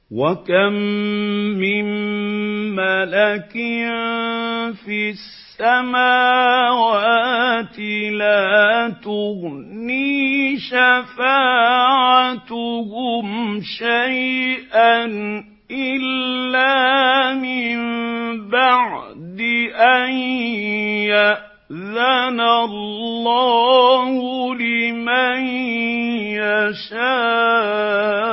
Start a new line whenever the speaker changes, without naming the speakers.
وَكَم مِّن مَّلَكٍ فِي السَّمَاوَاتِ لَا تُغْنِي شَفَاعَتُهُمْ شَيْئًا إِلَّا مِن بَعْدِ أَن يَأْذَنَ اللَّهُ لِمَن يَشَاءُ